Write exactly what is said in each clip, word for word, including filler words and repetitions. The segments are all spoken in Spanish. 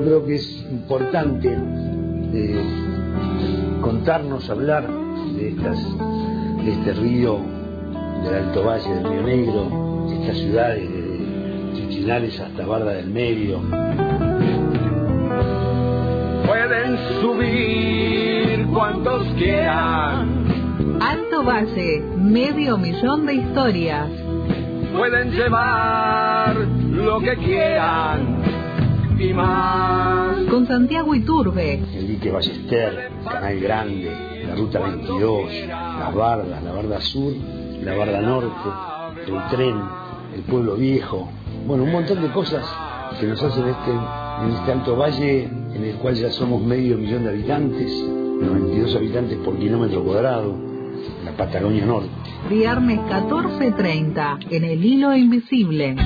creo que es importante eh, contarnos, hablar de estas, de este río del Alto Valle, del Río Negro, estas ciudades de Chichinales hasta Barda del Medio. Pueden subir cuantos quieran. Alto Valle, medio millón de historias. Pueden llevar lo que quieran y más. Con Santiago Iturbe. El dique Ballester, el Canal Grande, la Ruta veintidós, las bardas, la barda sur, la barda norte, el tren, el pueblo viejo. Bueno, un montón de cosas que nos hacen este, en este Alto Valle, en el cual ya somos medio millón de habitantes, noventa y dos habitantes por kilómetro cuadrado, la Patagonia Norte. Viernes catorce treinta, en El Hilo Invisible.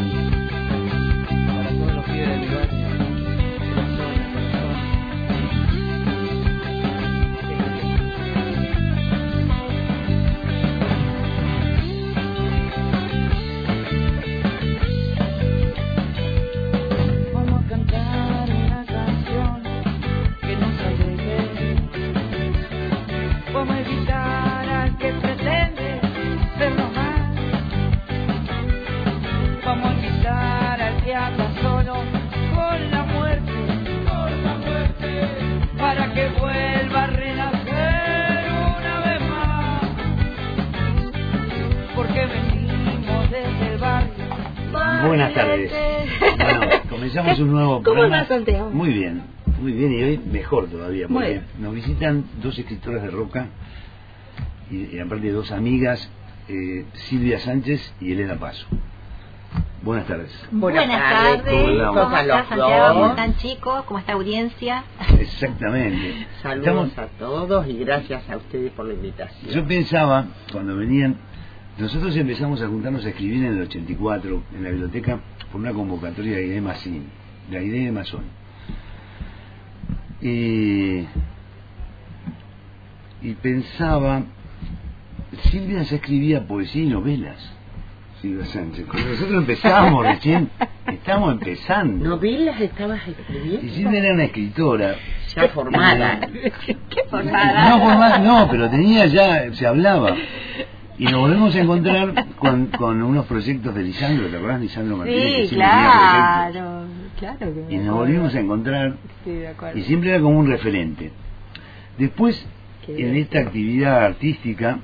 Buenas tardes. Bueno, comenzamos un nuevo programa. ¿Cómo va, Santiago? Muy bien, muy bien, y hoy mejor todavía, porque Bueno. nos visitan dos escritoras de Roca, y, y aparte dos amigas, eh, Silvia Sánchez y Elena Paso. Buenas tardes. Buenas, Buenas tardes. ¿Cómo ¿Cómo andamos? está, Santiago? ¿Cómo están, chicos? ¿Cómo está audiencia? Exactamente. Saludos Estamos... a todos y gracias a ustedes por la invitación. Yo pensaba, cuando venían, nosotros empezamos a juntarnos a escribir en el ochenta y cuatro, en la biblioteca, por una convocatoria de Aide Mazín, de Aide Mazón. Y, y pensaba, Silvia ya escribía poesía y novelas. Silvia Sánchez, cuando nosotros empezábamos recién, estábamos empezando. ¿Novelas estabas escribiendo? Y Silvia era una escritora. Ya formada. ¿Qué formada? No, formada, no, pero tenía ya, se hablaba. Y nos volvemos a encontrar con, con unos proyectos de Lisandro, ¿te acordás, Lisandro Martínez? Sí, claro, claro que y nos volvimos a encontrar, sí, de acuerdo. Y siempre era como un referente. Después, Qué en bien. Esta actividad artística,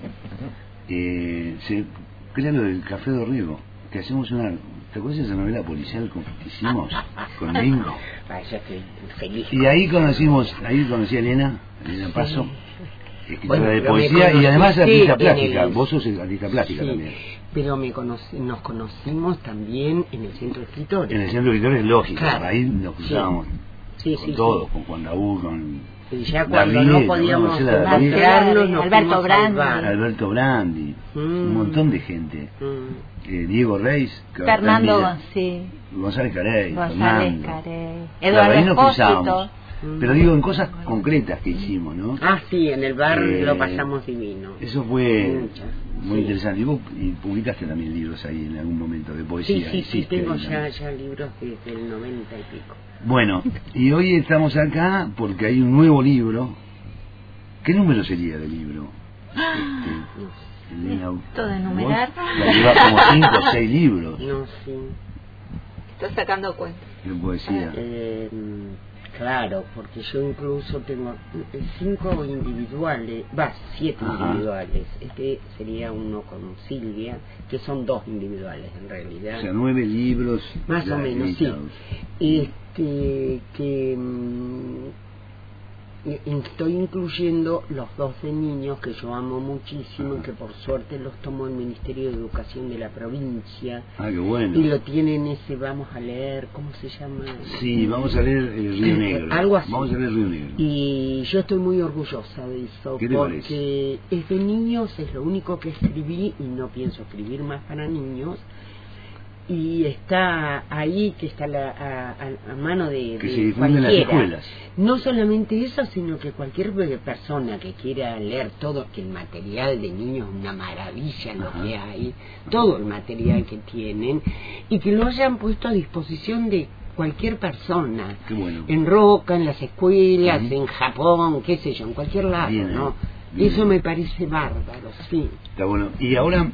eh, se crea lo del Café de Riego, que hacemos una... ¿Te acuerdas de esa novela policial que hicimos con Mingo? Vaya que feliz. Y ahí conocimos, ahí conocí a Elena, Elena Paso. Sí. Escritora Bueno, de poesía y además artista plástica. El... Vos sos artista plástica sí, también. Pero me conocí, nos conocimos también en el Centro de Escritores. En el Centro de Escritores, lógico. Claro. Ahí nos cruzábamos sí. Sí, con sí, todos, sí. con Juan Daúl, con... Y ya cuando David, no podíamos encontrarnos, nos Alberto Brandi. Alberto Brandi, mm. un montón de gente. Mm. Eh, Diego Reis. Fernando, sí. González Carey. González Carey. Eduardo Espósito. Pero digo, en cosas concretas que hicimos, ¿no? Ah, sí, en el bar eh, lo pasamos divino. Eso fue Muchas, muy sí. interesante. Y vos y publicaste también libros ahí en algún momento de poesía. Sí, sí, sí, tengo ya, ya libros desde el noventa y pico. Bueno, y hoy estamos acá porque hay un nuevo libro. ¿Qué número sería del libro? Este, no ¿Esto de numerar? Ya lleva como cinco o seis libros. No, sí. Estás sacando cuenta. De poesía. Eh, Claro, porque yo incluso tengo cinco individuales, va, siete Ajá. individuales. Este sería uno con Silvia, que son dos individuales en realidad. O sea, nueve libros. Más o menos, editados. Sí. Este, que mmm, estoy incluyendo los dos de niños que yo amo muchísimo, Ajá. que por suerte los tomó el Ministerio de Educación de la provincia. Ah, qué bueno. Y lo tienen ese, vamos a leer, ¿cómo se llama? Sí, vamos a leer el Río Negro. Algo así. Vamos a leer el Río Negro. Y yo estoy muy orgullosa de eso, ¿Qué te porque parece? Es de niños, es lo único que escribí y no pienso escribir más para niños. Y está ahí, que está la, a, a mano de, que de se difunde en las escuelas. No solamente eso, sino que cualquier persona que quiera leer todo, que el material de niños es una maravilla lo Ajá. que hay, todo el material que tienen, y que lo hayan puesto a disposición de cualquier persona. Qué bueno. En Roca, en las escuelas, uh-huh. en Japón, qué sé yo, en cualquier lado, bien, ¿no? Bien. Eso me parece bárbaro, sí. Está bueno. Y ahora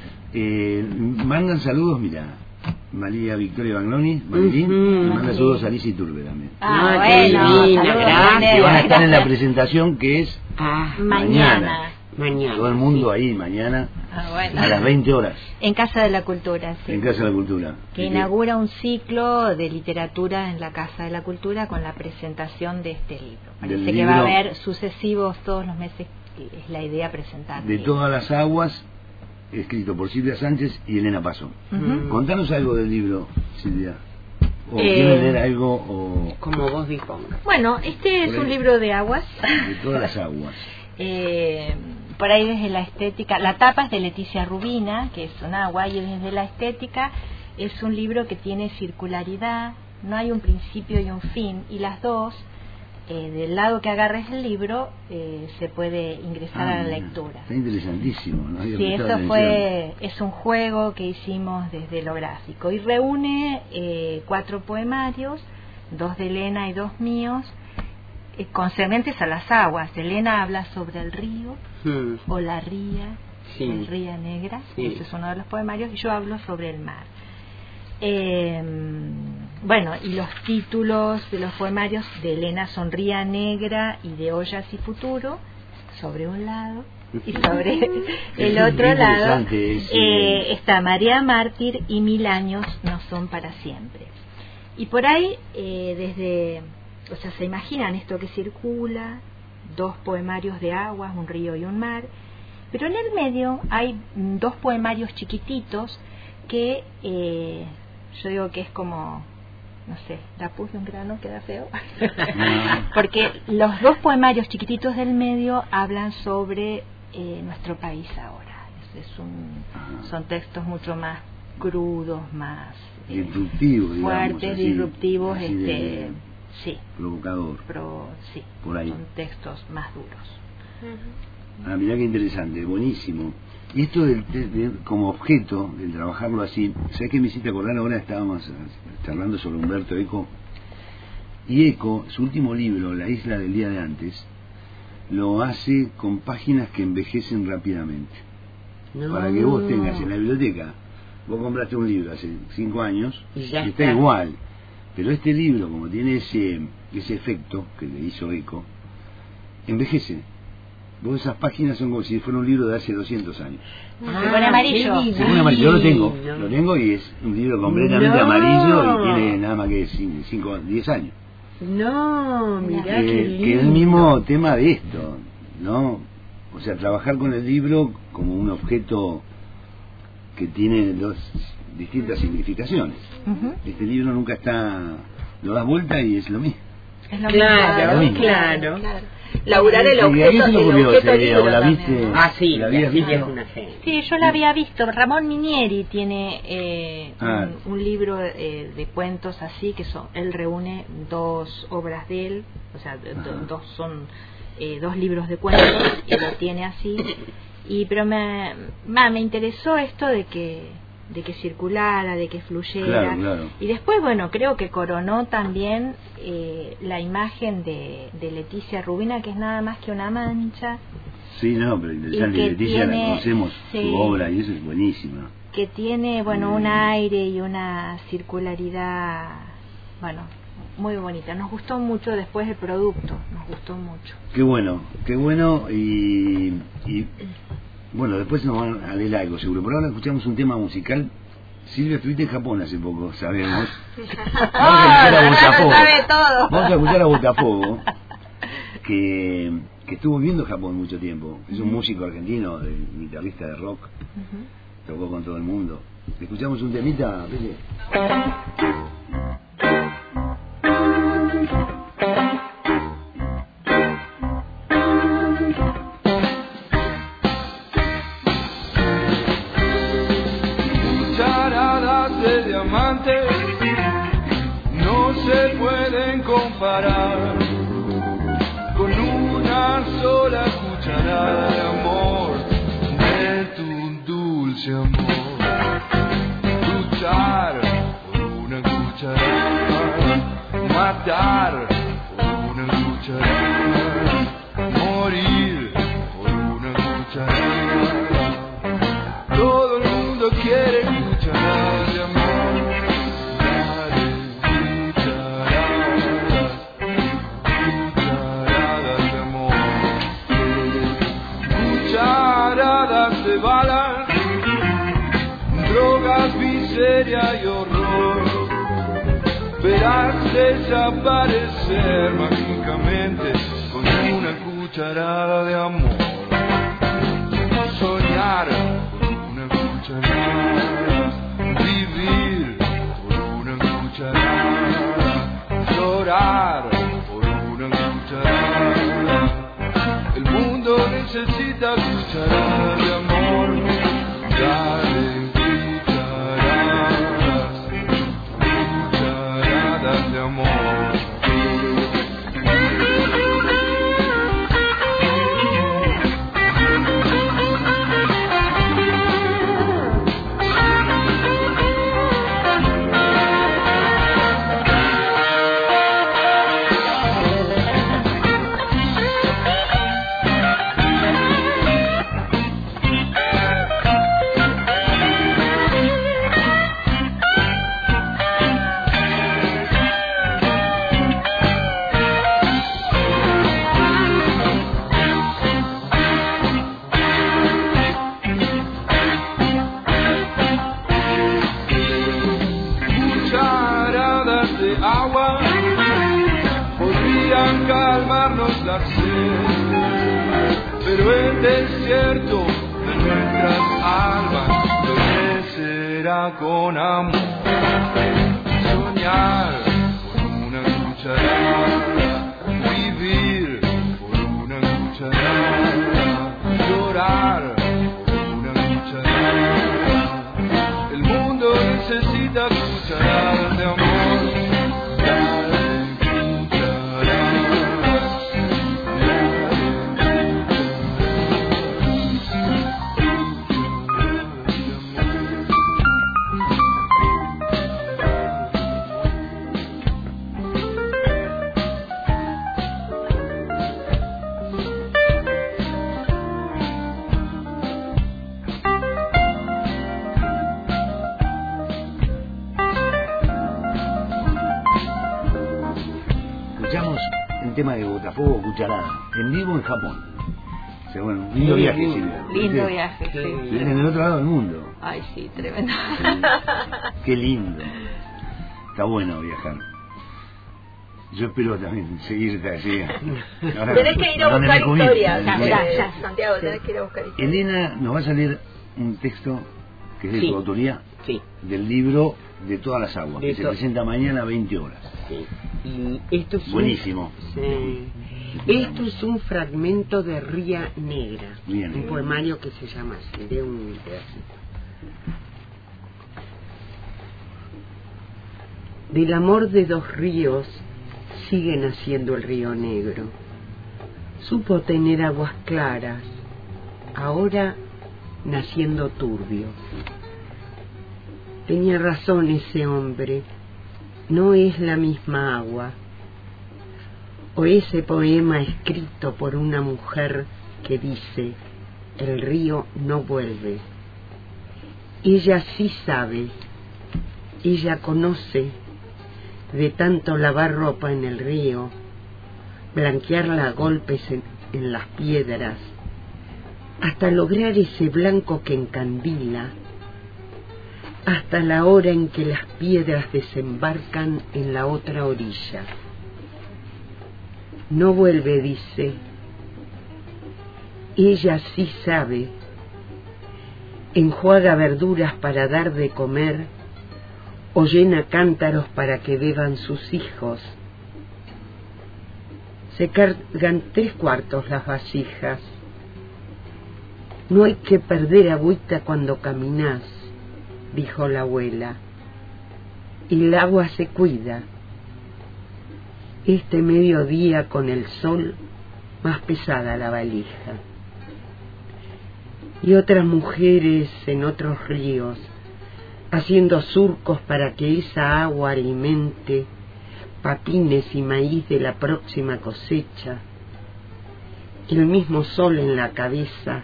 eh, mandan saludos, mira, María Victoria Bagnoni, Marilín, uh-huh. manda saludos a Liz Iturbe también. Ah, Ah, bueno, qué linda, saludos, gracias. Que van a estar en la presentación que es Ah, Mañana. mañana. todo el mundo sí. ahí mañana Ah, bueno. a las veinte horas En Casa de la Cultura, sí. en Casa de la Cultura. Que Y inaugura un ciclo de literatura en la Casa de la Cultura con la presentación de este libro. Parece Del que va a libro- haber sucesivos todos los meses, es la idea presentar. De todas las aguas, escrito por Silvia Sánchez y Elena Paso. Ujú. Contanos algo del libro, Silvia. O Eh, quieren leer algo o Como vos dispongas. Bueno, este es Por un ahí. libro de aguas. de todas las aguas. Eh, por ahí desde la estética, la tapa es de Leticia Rubina, que es un agua, y desde la estética es un libro que tiene circularidad, no hay un principio y un fin, y las dos, eh, del lado que agarres el libro, eh, se puede ingresar Ah, a la mira, lectura. Está interesantísimo. No había Sí, prestado eso atención. fue, es un juego que hicimos desde lo gráfico, y reúne eh, cuatro poemarios, dos de Elena y dos míos, eh, concernientes a las aguas. Elena habla sobre el río Hmm. o la ría, Sí. el ría negra, Sí. ese es uno de los poemarios, y yo hablo sobre el mar. Eh, bueno, y los títulos de los poemarios de Elena son Ría Negra y de Ollas y Futuro, sobre un lado, y sobre el Es otro lado interesante ese- eh, está María Mártir y Mil años no son para siempre. Y por ahí, eh, desde, o sea, se imaginan esto que circula, dos poemarios de aguas, un río y un mar, pero en el medio hay mm, dos poemarios chiquititos que eh, yo digo que es como, no sé, la pus de un grano queda feo, porque los dos poemarios chiquititos del medio hablan sobre eh, nuestro país ahora. Es, es un, Ajá. son textos mucho más crudos, más eh, Disruptivo, digamos, fuertes, así, disruptivos, así este, de sí, provocador. pero sí, Por ahí. son textos más duros. Ah, mirá qué interesante, buenísimo. Y esto del, de- de- como objeto, del trabajarlo así, ¿sabés qué me hiciste acordar? Ahora estábamos eh, charlando sobre Humberto Eco. Y Eco, su último libro, La isla del día de antes, lo hace con páginas que envejecen rápidamente. No. Para que vos tengas en la biblioteca, vos compraste un libro hace cinco años Y y ya está, está. igual. Pero este libro, como tiene ese, ese efecto que le hizo Eco, envejece. Vos esas páginas son como si fuera un libro de hace doscientos años. Ah, Se pone amarillo. qué Se pone amarillo. Yo lo tengo, divino. lo tengo y es un libro completamente No. amarillo y tiene nada más que cinco, diez años. No, mirá Que, qué lindo. que es el mismo tema de esto, ¿no? O sea, trabajar con el libro como un objeto que tiene dos distintas significaciones. Ujú. Este libro nunca está, lo das vuelta y es lo mismo. Es lo Claro, mismo. claro. Laburar el Sí, ¿a quién objeto, se le el ocurrió objeto esa idea? libro ¿O la también, viste? ¿no? Ah, sí, ¿La la habías Silvia es visto? una genia. Sí, yo la había visto. Ramón Minieri tiene eh, Ah. un, un libro eh, de cuentos así, que son, él reúne dos obras de él, o sea, do- Ajá. dos son eh, dos libros de cuentos, y lo tiene así. Y pero me, ma, me interesó esto de que de que circulara, de que fluyera. Claro, claro. Y después, bueno, creo que coronó también eh, la imagen de, de Leticia Rubina, que es nada más que una mancha, Sí, no, pero interesante. Y que Leticia tiene- la conocemos, sí. su obra, y eso es buenísima. que tiene, bueno, Mm. un aire y una circularidad, bueno, muy bonita. Nos gustó mucho después el producto, nos gustó mucho. Qué bueno, qué bueno y, y bueno, después nos van a leer algo seguro. Por ahora escuchamos un tema musical. Silvia, estuviste en Japón hace poco, sabemos. Vamos a escuchar a Botafogo. sabe todo. Vamos a escuchar a Botafogo, que, que estuvo viviendo en Japón mucho tiempo. Es un músico argentino, de, guitarrista de rock. Tocó con todo el mundo. Escuchamos un temita, Pele. Cucharadas de diamante no se pueden comparar con una sola cucharada de amor, de tu dulce amor. Luchar por una cucharada matar por una cucharada, morir por una cucharada. Todo el mundo quiere cucharadas de amor. Dale cucharadas, cucharadas de amor. Cucharadas de balas, drogas, miseria y horror. Verás desaparecer mágicamente con una cucharada de amor. Soñar por una cucharada, vivir por una cucharada, llorar por una cucharada. El mundo necesita cucharadas de amor. Dale de amor. Agua podrían calmarnos la sed, pero el desierto de nuestras almas florecerá con amor. Soñar por una cucharada, vivir por una cucharada, llorar por una cucharada. El mundo necesita cucharadas de amor. Tema de Botafogo, cucharada, en vivo en Japón. O sea, bueno, lindo sí, viaje, lindo, Silvia. lindo viaje, sí. Sí. En el otro lado del mundo. Ay, sí, tremendo. Sí. Qué lindo. Está bueno viajar. Yo espero también seguirte allí. Ahora, tenés que ir a buscar historias. Ya, ya, ya, Santiago, tenés que ir a buscar historias. Elena, nos va a salir un texto que es de sí. tu autoría, sí. del libro De todas las aguas, de que to- se presenta mañana a veinte horas. Sí. Y esto es buenísimo. Un, sí. Esto es un fragmento de Ría Negra, Ría Negra, un poemario que se llama así, de un pedacito. Del amor de dos ríos sigue naciendo el río Negro. Supo tener aguas claras, ahora naciendo turbio. Tenía razón ese hombre, no es la misma agua. O ese poema escrito por una mujer que dice, el río no vuelve. Ella sí sabe, ella conoce, de tanto lavar ropa en el río, blanquearla a golpes en, en las piedras, hasta lograr ese blanco que encandila, hasta la hora en que las piedras desembarcan en la otra orilla. No vuelve, dice. Ella sí sabe. Enjuaga verduras para dar de comer, o llena cántaros para que beban sus hijos. Se cargan tres cuartos las vasijas. No hay que perder agüita cuando caminás, dijo la abuela, y el agua se cuida. Este mediodía con el sol, más pesada la valija. Y otras mujeres en otros ríos, haciendo surcos para que esa agua alimente patines y maíz de la próxima cosecha, el mismo sol en la cabeza,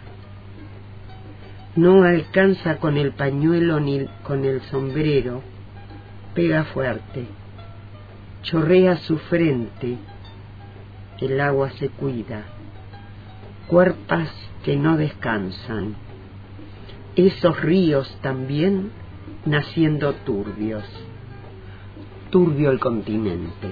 no alcanza con el pañuelo ni con el sombrero, pega fuerte, chorrea su frente, el agua se cuida, cuerpas que no descansan, esos ríos también naciendo turbios, turbio el continente.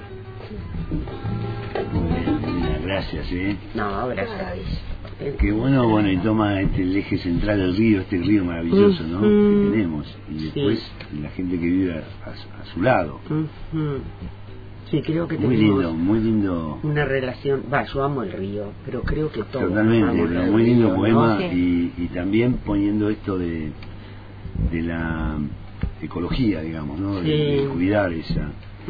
Muy bien, Melina, gracias, ¿eh? No, gracias. Qué bueno, bueno, y toma este, el eje central del río, este río maravilloso, ¿no? Mm-hmm. Que tenemos, y después sí. La gente que vive a, a, a su lado. Mm-hmm. Sí, creo que muy tenemos lindo, muy lindo. Una relación, va, yo amo el río, pero creo que todo. Totalmente, pero muy lindo río, poema, ¿no? y, y también poniendo esto de, de la ecología, digamos, ¿no? Sí. De, de cuidar esa,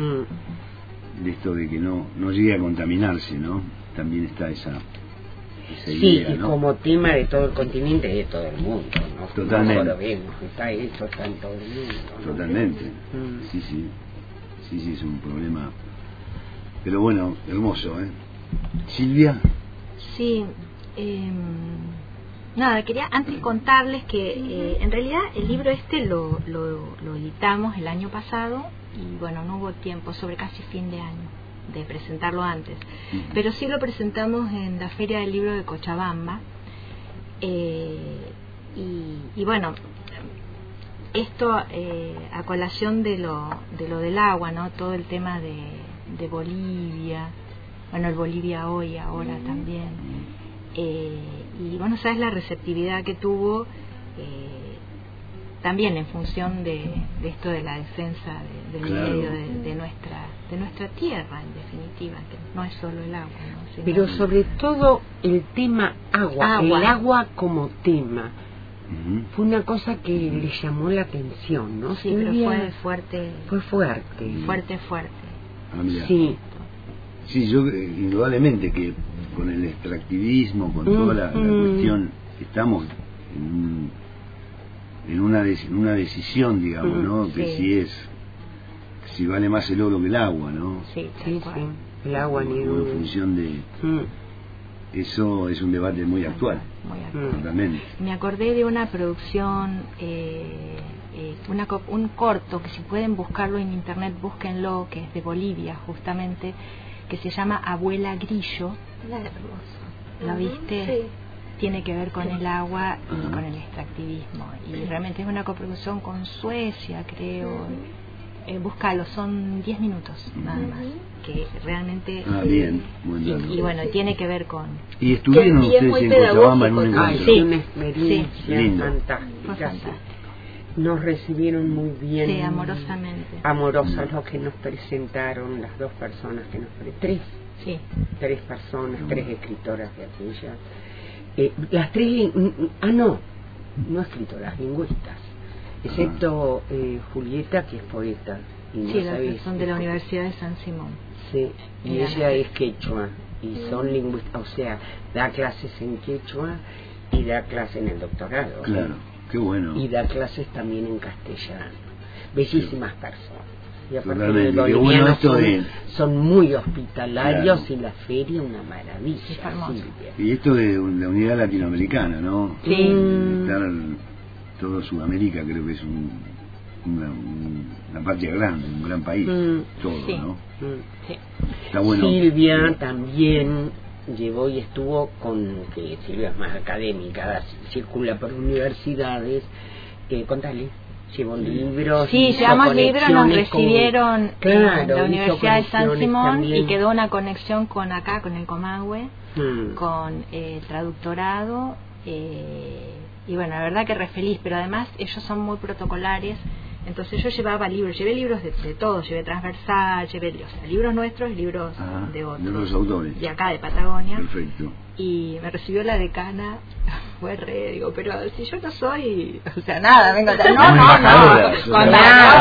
mm. de esto de que no, no llegue a contaminarse, ¿no? También está esa, esa sí, idea, y ¿no? como tema de todo el continente y de todo el mundo, ¿no? Totalmente. Lo vemos, está eso, está en todo el mundo, ¿no? Totalmente, mm. sí, sí, sí, sí, es un problema. Pero bueno, hermoso, ¿eh? Silvia. Sí, eh, nada, quería antes contarles que eh, en realidad el libro este lo, lo, lo editamos el año pasado y bueno, no hubo tiempo, sobre casi fin de año, de presentarlo antes. Uh-huh. Pero sí lo presentamos en la Feria del Libro de Cochabamba. Eh, y, y bueno, esto eh, a colación de lo, de lo del agua, ¿no? Todo el tema de... de Bolivia, bueno, el Bolivia hoy, ahora también, eh, y bueno, sabes la receptividad que tuvo, eh, también en función de, de esto de la defensa de, del claro. medio de, de nuestra de nuestra tierra, en definitiva, que no es solo el agua, ¿no? Sino pero sobre todo el tema agua, agua. el agua como tema. Uh-huh. Fue una cosa que uh-huh. le llamó la atención, ¿no? Sí, pero fue fuerte. Fue fuerte. Fuerte, fuerte. Ah, sí. Sí, yo indudablemente que con el extractivismo, con toda la, la cuestión, estamos en, un, en, una, de, en una decisión, digamos, ¿no? Sí. Que si es, si vale más el oro que el agua, ¿no? Sí, sí, sí. El agua ni en función de... Mm. Eso es un debate muy actual. Muy actual. Totalmente. Me acordé de una producción... Eh, Eh, una, un corto que si pueden buscarlo en internet, búsquenlo, que es de Bolivia justamente, que se llama Abuela Grillo. ¿Lo viste? Sí. Tiene que ver con el agua y uh-huh. con el extractivismo, y realmente es una coproducción con Suecia, creo. Uh-huh. eh, búscalo, son diez minutos uh-huh. nada más, que realmente ah, bien. Muy y, y bueno, tiene que ver con... ¿Y estuvieron ustedes en Cochabamba en un encuentro? Ay, sí, una experiencia sí. fantástica. fantástica. Nos recibieron muy bien, sí, amorosamente, amorosos los que nos presentaron, las dos personas que nos presentaron, tres, sí. tres personas, tres escritoras de aquellas, eh, las tres, ah no, no escritoras, lingüistas, excepto eh, Julieta, que es poeta, y no sí, sabéis, son de la Universidad de San Simón, sí, y Era. ella es quechua y son lingüistas, o sea, da clases en quechua y da clases en el doctorado, claro. ¿sí? Qué bueno. Y da clases también en castellano. Bellísimas sí. personas. Y aparte de los bueno esto son, de... son muy hospitalarios, claro. Y la feria una maravilla. Sí, y esto de la unidad latinoamericana, ¿no? Sí. Estar todo Sudamérica creo que es un, una, una patria grande, un gran país. Mm. Todo, sí. ¿no? Mm. Sí. Está bueno. Silvia también llevó y estuvo con, que Silvia es más académica, circula por universidades, eh, contale, llevó libros. Sí, llevamos libros, nos recibieron con, claro, en la Universidad de San Simón también. Y quedó una conexión con acá, con el Comahue, hmm. con el eh, traductorado, eh, y bueno, la verdad que re feliz, pero además ellos son muy protocolares. Entonces yo llevaba libros, llevé libros de, de todos, llevé transversal, llevé o sea, libros nuestros y libros ah, de otros. De los autores. De acá, de Patagonia. Perfecto. Y me recibió la decana, fue re, digo, pero si yo no soy, o sea, nada, vengo a no, no, no, con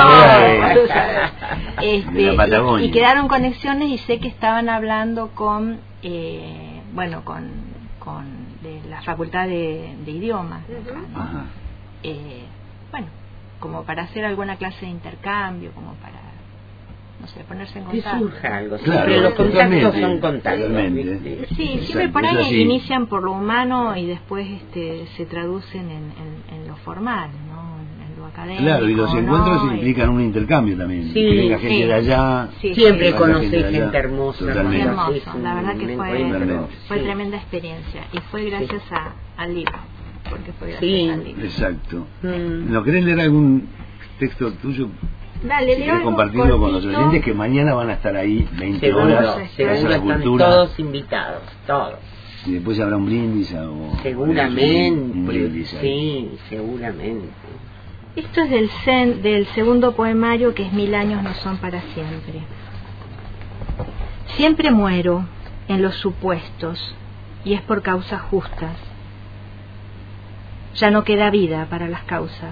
nada, no, o sea, este, y, y quedaron conexiones y sé que estaban hablando con, eh, bueno, con, con de la Facultad de, de Idiomas, de acá, ¿no? Ajá. Eh, bueno, como para hacer alguna clase de intercambio, como para no sé, ponerse en Que contacto. surja algo, Claro, siempre los contactos totalmente, son contactos. totalmente. ¿viste? Sí, siempre Exacto, por es ahí así. inician por lo humano y después este, se traducen en, en, en lo formal, ¿no? En, en lo académico. Claro, y los encuentros ¿no? implican un intercambio también. Sí, que venga gente sí. de allá. Sí, Siempre sí. Vaya conocí gente de gente, allá. hermosa. Totalmente. hermosa, Hermoso, es un la verdad que fue, encuentro, fue sí. tremenda experiencia y fue gracias a, al libro, porque fue gracias Sí. al libro. Exacto. Mm. ¿No querés leer algún texto tuyo? Dale, Si leo querés algo compartirlo con los cortito. oyentes que mañana van a estar ahí veinte Seguro, horas. sí, Casa seguro de la están Cultura. todos invitados, todos. Y después habrá un brindis o un Seguramente, brindis ahí. sí, seguramente. Esto es del, cen, del segundo poemario, que es Mil años no son para siempre. Siempre muero en los supuestos, y es por causas justas. Ya no queda vida para las causas.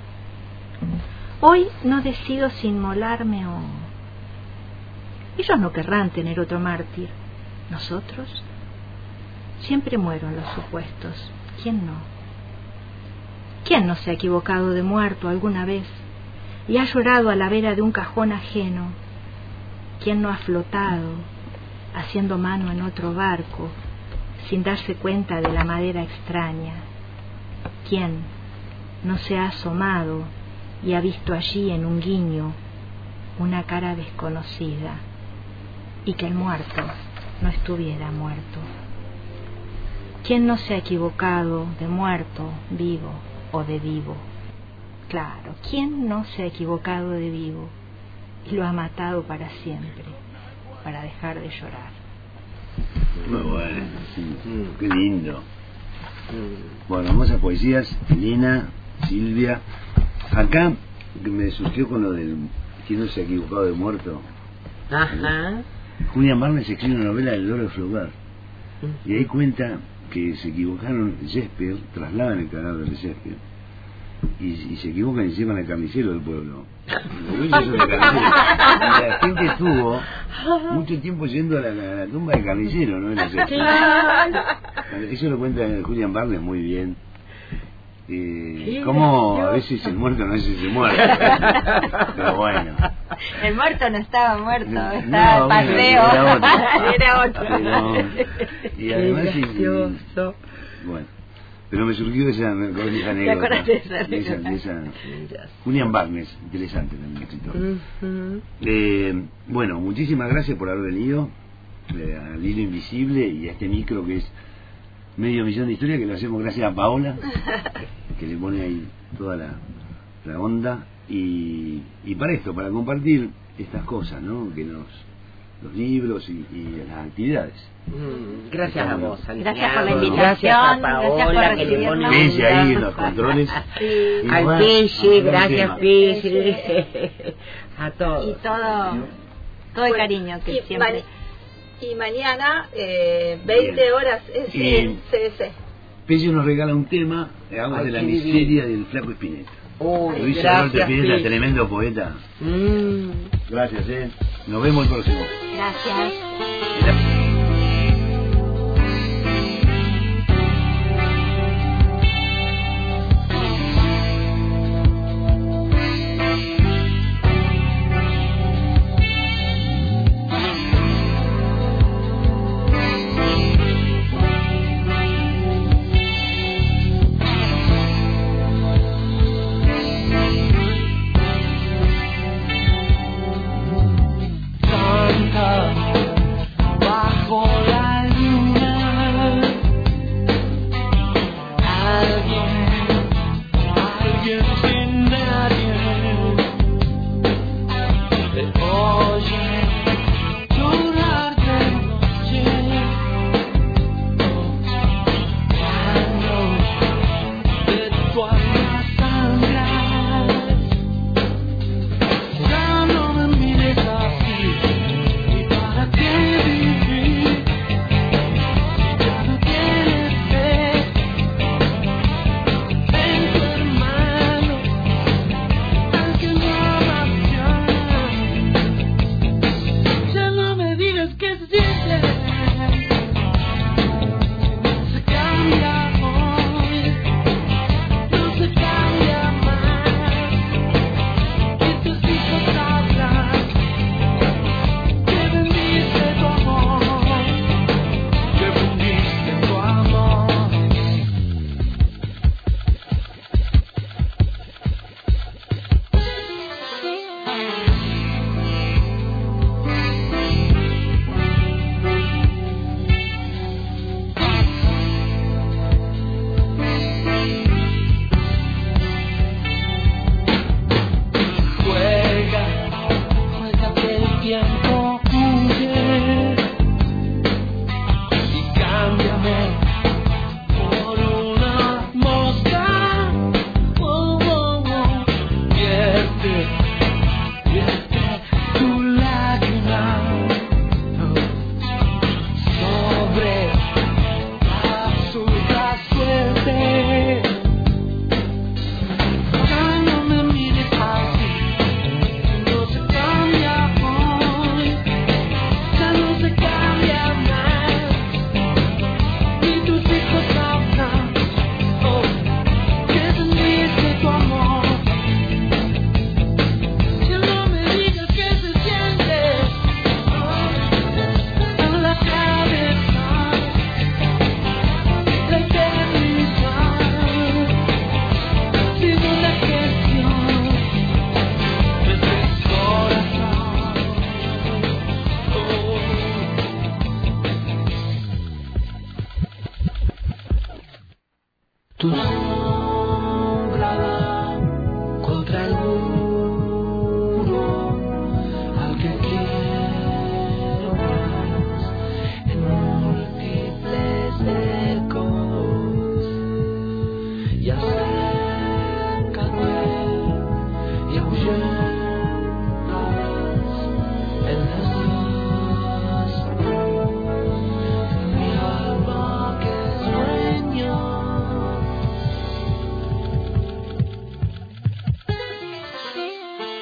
Hoy no decido si inmolarme o... Ellos no querrán tener otro mártir. ¿Nosotros? Siempre muero en los supuestos. ¿Quién no? ¿Quién no se ha equivocado de muerto alguna vez y ha llorado a la vera de un cajón ajeno? ¿Quién no ha flotado, haciendo mano en otro barco, sin darse cuenta de la madera extraña? ¿Quién no se ha asomado y ha visto allí en un guiño una cara desconocida y que el muerto no estuviera muerto? ¿Quién no se ha equivocado de muerto, vivo o de vivo? Claro, ¿quién no se ha equivocado de vivo y lo ha matado para siempre, para dejar de llorar? Muy bueno, sí. Mm. Qué lindo. Mm. Bueno, hermosas poesías, Lina, Silvia. Acá que me surgió con lo del ¿quién no se ha equivocado de muerto? Ajá. Julián Barnes escribe una novela del Loro Flaubert y ahí cuenta que se equivocaron Shakespeare, trasladan el cadáver de Shakespeare y, y se equivocan y llevan al carnicero del pueblo. Lo hizo el carnicero. Y la gente estuvo mucho tiempo yendo a la, a la tumba del carnicero, ¿no? Era Shakespeare. Eso lo cuenta Julián Barnes muy bien. Eh, cómo a veces el muerto no es ese muerto, pero bueno. El muerto no estaba muerto, No, estaba no, en paseo. era otro. Era otro. Pero, y además, Qué gracioso. y- bueno, pero me surgió esa, me acordé de esa anécdota. acordás de esa De esa- de esa- Mira. Julián Barnes, interesante también escritor. Ujú. Eh, bueno, muchísimas gracias por haber venido eh, al Hilo Invisible y a este micro que es medio millón de historias, que lo hacemos gracias a Paola, que le pone ahí toda la, la onda, y, y para esto, para compartir estas cosas, ¿no? Que nos, los libros y, y las actividades. Mm, Gracias a vos, Santiago. Gracias por la invitación, Gracias a gracias por Paola, que le recibirnos. pone Pese ahí en onda. los controles. Sí. Y Al bueno, Pelle, otro gracias tema. Pelle. A todos. Y todo, todo el cariño que y, siempre... ma- y mañana, eh, veinte Bien. horas es Y- en C D C. Pello nos regala un tema, Aguas Ay, de la qué miseria divino. del Flaco Espineta. Uy, Luis Alberto gracias, Espineta, Pelle. tremendo poeta. Mm. Gracias, eh. Nos vemos el próximo. Gracias. Santa, baja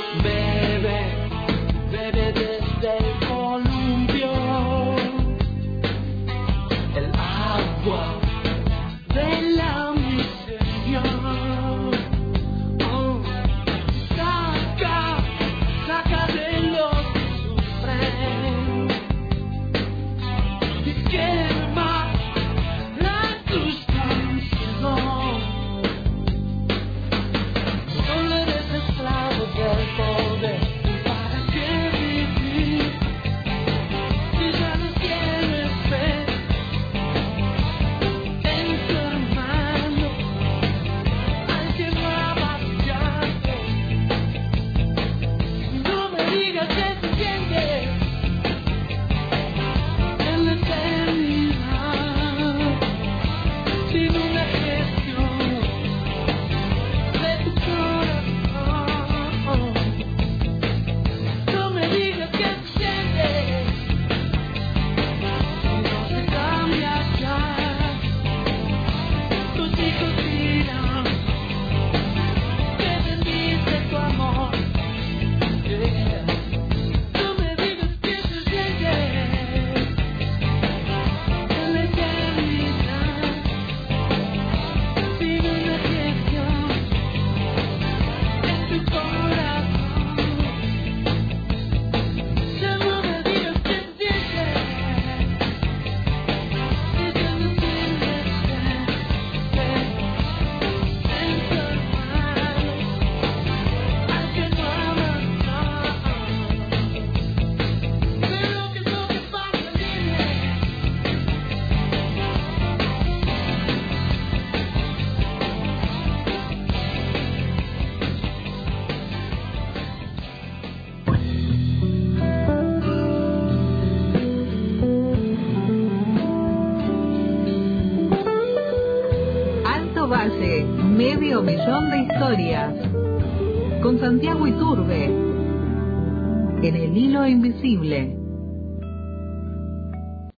Bebe, bebe desde el columpio el agua de la miseria. Oh, saca, saca de los que sufren y quema la sustancia. No le des esclavo del poder. ¿Para qué vivir si ya no tienes fe en tu hermano al que va a marcharte? No me digas que se siente en la eternidad sin una gestión de tu corazón. No me digas que se siente si no se cambia ya. Tus hijos dirán que vendiste tu amor. Yeah. No me digas que se siente en la eternidad sin una gestión en tu corazón. Ya no me digas que se siente si ya no tienes fe en tu hermano al que no amas más. Pero que es lo que pasa, dime. Alto Valle, medio millón de historias. Con Santiago Iturbe. En el hilo invisible.